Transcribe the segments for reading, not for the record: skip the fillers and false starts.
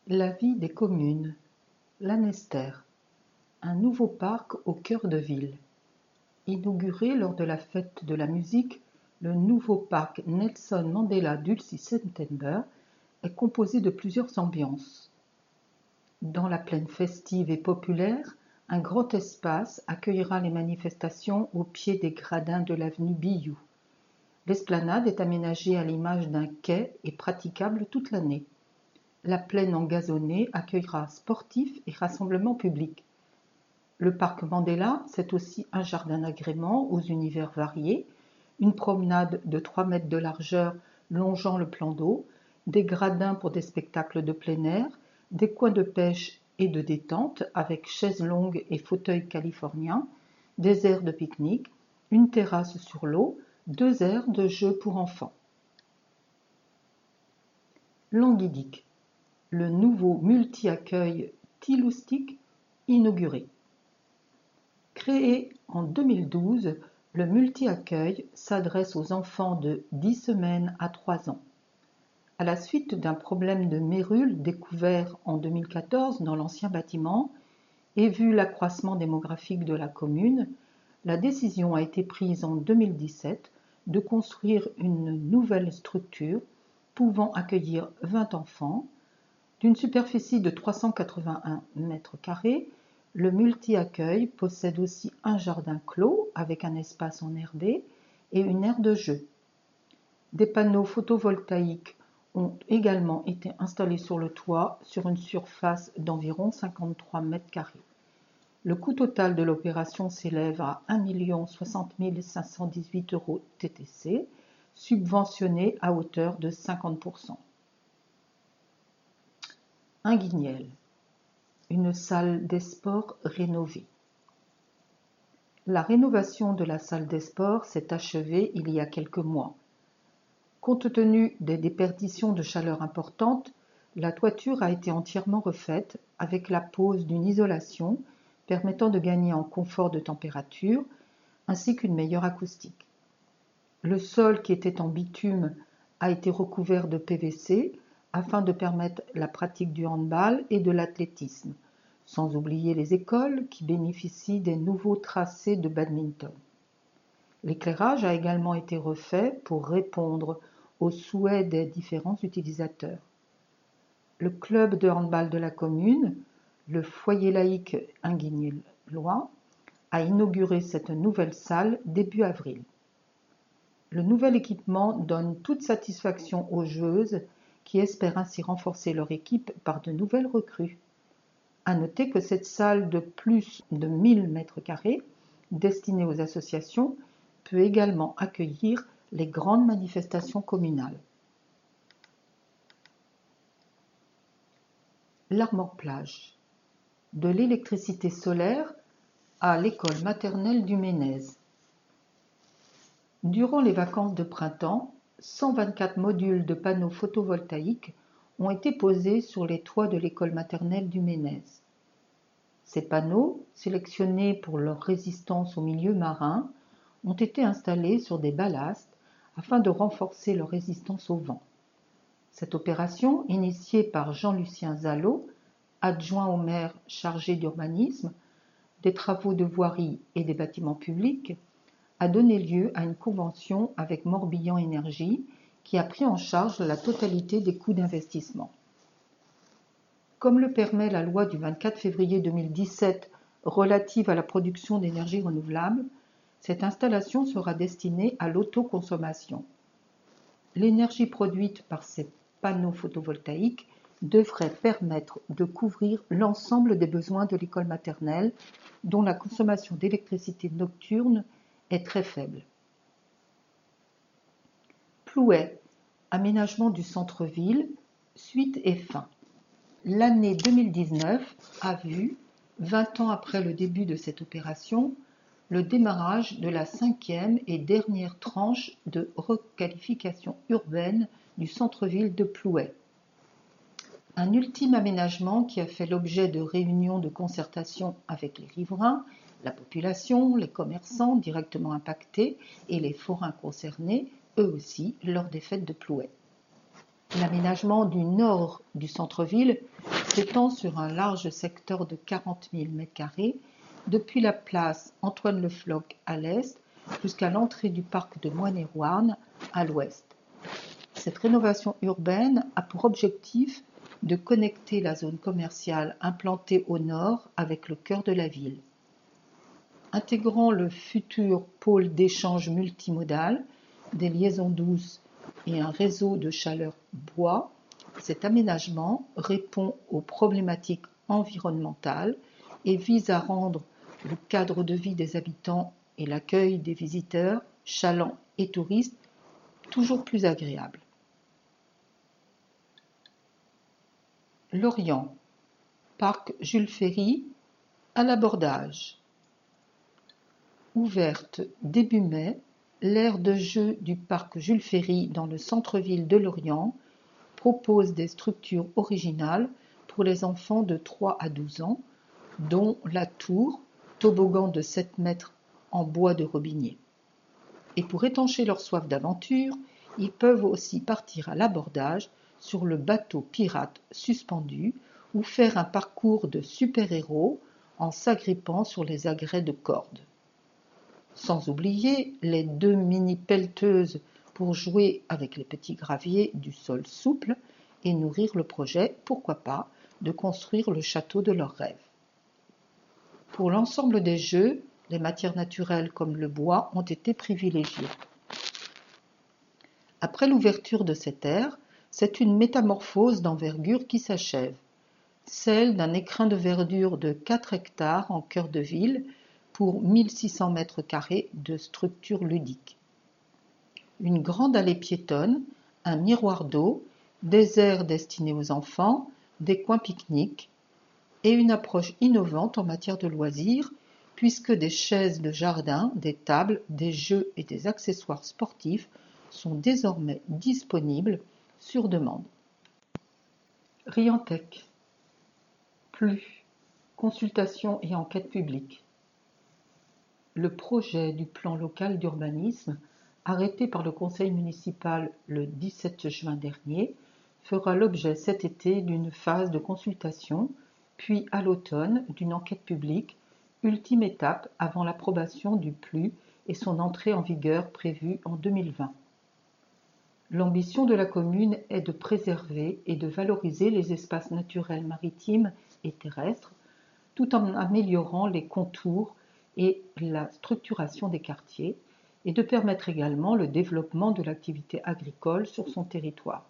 La vie des communes. Lanester, un nouveau parc au cœur de ville. Inauguré lors de la Fête de la musique, le nouveau parc Nelson Mandela Dulcie September est composé de plusieurs ambiances. Dans la plaine festive et populaire, un grand espace accueillera les manifestations au pied des gradins de l'avenue Biou. L'esplanade est aménagée à l'image d'un quai et praticable toute l'année. La plaine engazonnée accueillera sportifs et rassemblements publics. Le parc Mandela, c'est aussi un jardin d'agrément aux univers variés, une promenade de 3 mètres de largeur longeant le plan d'eau, des gradins pour des spectacles de plein air, des coins de pêche et de détente avec chaises longues et fauteuils californiens, des aires de pique-nique, une terrasse sur l'eau, 2 aires de jeux pour enfants. Languidic, le nouveau multi-accueil Tiloustic inauguré. Créé en 2012, le multi-accueil s'adresse aux enfants de 10 semaines à 3 ans. À la suite d'un problème de mérule découvert en 2014 dans l'ancien bâtiment et vu l'accroissement démographique de la commune, la décision a été prise en 2017 de construire une nouvelle structure pouvant accueillir 20 enfants. D'une superficie de 381 m², le multi-accueil possède aussi un jardin clos avec un espace enherbé et une aire de jeu. Des panneaux photovoltaïques ont également été installés sur le toit sur une surface d'environ 53 m². Le coût total de l'opération s'élève à 1 060 518 € TTC, subventionné à hauteur de 50%. Guignel, une salle des sports rénovée. La rénovation de la salle des sports s'est achevée il y a quelques mois. Compte tenu des déperditions de chaleur importantes, la toiture a été entièrement refaite avec la pose d'une isolation permettant de gagner en confort de température ainsi qu'une meilleure acoustique. Le sol qui était en bitume a été recouvert de PVC afin de permettre la pratique du handball et de l'athlétisme, sans oublier les écoles qui bénéficient des nouveaux tracés de badminton. L'éclairage a également été refait pour répondre aux souhaits des différents utilisateurs. Le club de handball de la commune, le foyer laïque Guignellois, a inauguré cette nouvelle salle début avril. Le nouvel équipement donne toute satisfaction aux joueuses qui espèrent ainsi renforcer leur équipe par de nouvelles recrues. À noter que cette salle de plus de 1000 m², destinée aux associations, peut également accueillir les grandes manifestations communales. L'Armor-Plage. De l'électricité solaire à l'école maternelle du Ménez. Durant les vacances de printemps, 124 modules de panneaux photovoltaïques ont été posés sur les toits de l'école maternelle du Ménez. Ces panneaux, sélectionnés pour leur résistance au milieu marin, ont été installés sur des ballasts afin de renforcer leur résistance au vent. Cette opération, initiée par Jean-Lucien Zalot, adjoint au maire chargé d'urbanisme, des travaux de voirie et des bâtiments publics, a donné lieu à une convention avec Morbihan Énergie qui a pris en charge la totalité des coûts d'investissement. Comme le permet la loi du 24 février 2017 relative à la production d'énergie renouvelable, cette installation sera destinée à l'autoconsommation. L'énergie produite par ces panneaux photovoltaïques devrait permettre de couvrir l'ensemble des besoins de l'école maternelle, dont la consommation d'électricité nocturne est très faible. Plouay, aménagement du centre-ville, suite et fin. L'année 2019 a vu, 20 ans après le début de cette opération, le démarrage de la 5e et dernière tranche de requalification urbaine du centre-ville de Plouay. Un ultime aménagement qui a fait l'objet de réunions de concertation avec les riverains, la population, les commerçants directement impactés et les forains concernés, eux aussi, lors des fêtes de Plouay. L'aménagement du nord du centre-ville s'étend sur un large secteur de 40 000 m², depuis la place Antoine-Le Floch à l'est jusqu'à l'entrée du parc de Moine-et-Rouarn à l'ouest. Cette rénovation urbaine a pour objectif de connecter la zone commerciale implantée au nord avec le cœur de la ville. Intégrant le futur pôle d'échange multimodal, des liaisons douces et un réseau de chaleur bois, cet aménagement répond aux problématiques environnementales et vise à rendre le cadre de vie des habitants et l'accueil des visiteurs, chalands et touristes toujours plus agréable. Lorient, parc Jules Ferry, à l'abordage. Ouverte début mai, l'aire de jeu du parc Jules Ferry dans le centre-ville de Lorient propose des structures originales pour les enfants de 3 à 12 ans, dont la tour, toboggan de 7 mètres en bois de robinier. Et pour étancher leur soif d'aventure, ils peuvent aussi partir à l'abordage sur le bateau pirate suspendu ou faire un parcours de super-héros en s'agrippant sur les agrès de cordes. Sans oublier les 2 mini-pelleteuses pour jouer avec les petits graviers du sol souple et nourrir le projet, pourquoi pas, de construire le château de leurs rêves. Pour l'ensemble des jeux, les matières naturelles comme le bois ont été privilégiées. Après l'ouverture de cette aire, c'est une métamorphose d'envergure qui s'achève, celle d'un écrin de verdure de 4 hectares en cœur de ville pour 1600 m² de structure ludique. Une grande allée piétonne, un miroir d'eau, des aires destinées aux enfants, des coins pique-nique et une approche innovante en matière de loisirs puisque des chaises de jardin, des tables, des jeux et des accessoires sportifs sont désormais disponibles sur demande. Riantec. Plus. Consultation et enquête publique. Le projet du plan local d'urbanisme, arrêté par le conseil municipal le 17 juin dernier, fera l'objet cet été d'une phase de consultation, puis à l'automne d'une enquête publique, ultime étape avant l'approbation du PLU et son entrée en vigueur prévue en 2020. L'ambition de la commune est de préserver et de valoriser les espaces naturels maritimes et terrestres, tout en améliorant les contours et la structuration des quartiers, et de permettre également le développement de l'activité agricole sur son territoire.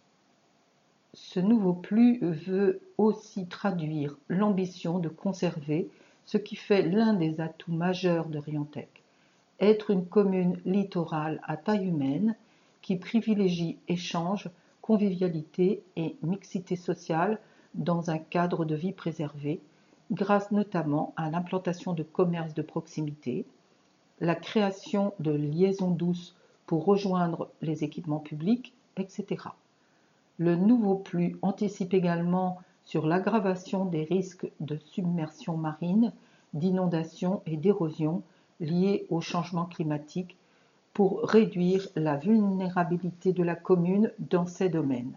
Ce nouveau PLU veut aussi traduire l'ambition de conserver ce qui fait l'un des atouts majeurs de Riantec, être une commune littorale à taille humaine qui privilégie échange, convivialité et mixité sociale dans un cadre de vie préservé, grâce notamment à l'implantation de commerces de proximité, la création de liaisons douces pour rejoindre les équipements publics, etc. Le nouveau PLU anticipe également sur l'aggravation des risques de submersion marine, d'inondation et d'érosion liés au changement climatique pour réduire la vulnérabilité de la commune dans ces domaines.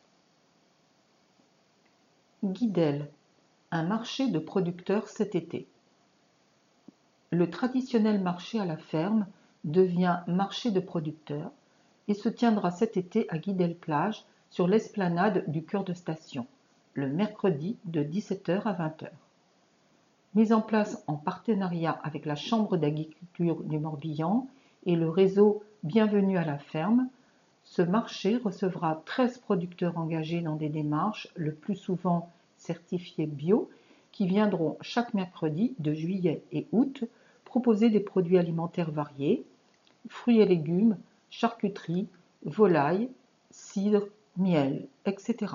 Guidel, un marché de producteurs cet été. Le traditionnel marché à la ferme devient marché de producteurs et se tiendra cet été à Guidel-Plage sur l'esplanade du cœur de station, le mercredi de 17h à 20h. Mise en place en partenariat avec la Chambre d'agriculture du Morbihan et le réseau Bienvenue à la ferme, ce marché recevra 13 producteurs engagés dans des démarches le plus souvent certifiées bio qui viendront chaque mercredi de juillet et août proposer des produits alimentaires variés, fruits et légumes, charcuterie, volailles, cidre, miel, etc.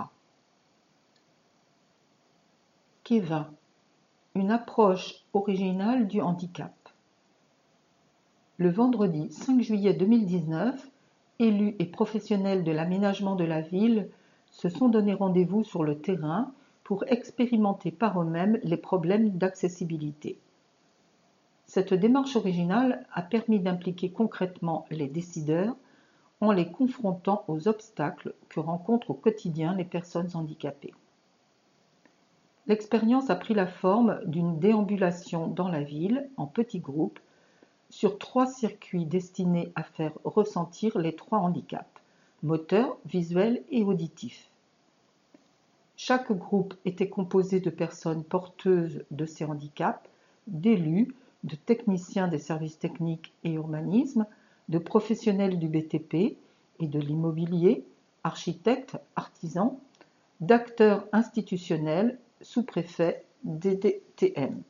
Kevin, une approche originale du handicap. Le vendredi 5 juillet 2019, élus et professionnels de l'aménagement de la ville se sont donné rendez-vous sur le terrain pour expérimenter par eux-mêmes les problèmes d'accessibilité. Cette démarche originale a permis d'impliquer concrètement les décideurs en les confrontant aux obstacles que rencontrent au quotidien les personnes handicapées. L'expérience a pris la forme d'une déambulation dans la ville, en petits groupes, sur 3 circuits destinés à faire ressentir les 3 handicaps, moteur, visuel et auditif. Chaque groupe était composé de personnes porteuses de ces handicaps, d'élus, de techniciens des services techniques et urbanisme, de professionnels du BTP et de l'immobilier, architectes, artisans, d'acteurs institutionnels, sous-préfets, DDTM.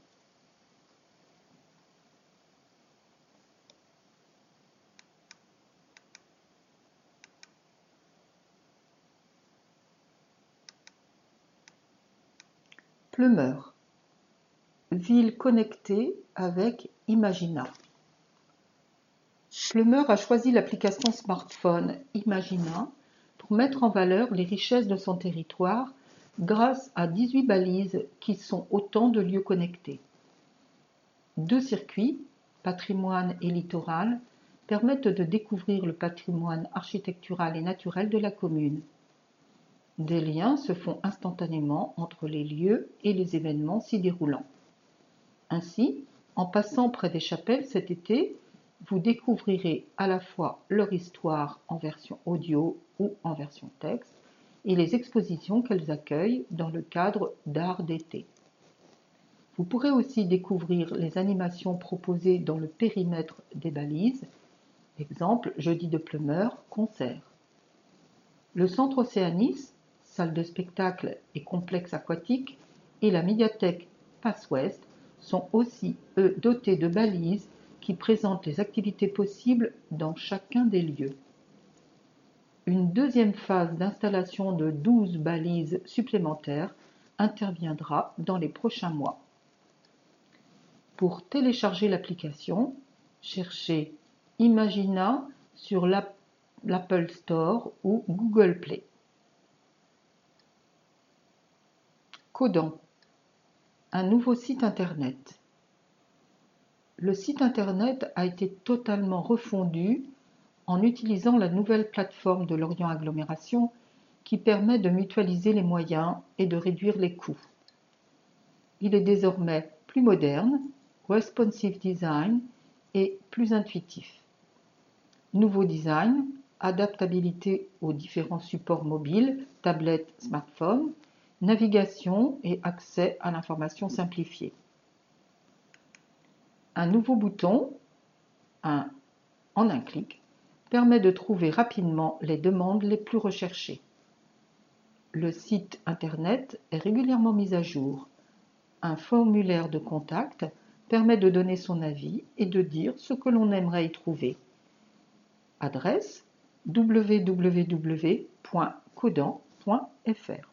Pleumeur. Ville connectée avec Imagina. Pleumeur a choisi l'application smartphone Imagina pour mettre en valeur les richesses de son territoire grâce à 18 balises qui sont autant de lieux connectés. 2 circuits, patrimoine et littoral, permettent de découvrir le patrimoine architectural et naturel de la commune. Des liens se font instantanément entre les lieux et les événements s'y déroulant. Ainsi, en passant près des chapelles cet été, vous découvrirez à la fois leur histoire en version audio ou en version texte et les expositions qu'elles accueillent dans le cadre d'art d'été. Vous pourrez aussi découvrir les animations proposées dans le périmètre des balises, exemple jeudi de Pleumeur, concert. Le centre Océanis, salle de spectacle et complexe aquatique, et la médiathèque Passe Ouest sont aussi, eux, dotés de balises qui présentent les activités possibles dans chacun des lieux. Une deuxième phase d'installation de 12 balises supplémentaires interviendra dans les prochains mois. Pour télécharger l'application, cherchez Imagina sur l'Apple Store ou Google Play. Codan, un nouveau site internet. Le site internet a été totalement refondu en utilisant la nouvelle plateforme de Lorient Agglomération qui permet de mutualiser les moyens et de réduire les coûts. Il est désormais plus moderne, responsive design et plus intuitif. Nouveau design, adaptabilité aux différents supports mobiles, tablettes, smartphones, navigation et accès à l'information simplifiée. Un nouveau bouton, en un clic, permet de trouver rapidement les demandes les plus recherchées. Le site internet est régulièrement mis à jour. Un formulaire de contact permet de donner son avis et de dire ce que l'on aimerait y trouver. Adresse www.codan.fr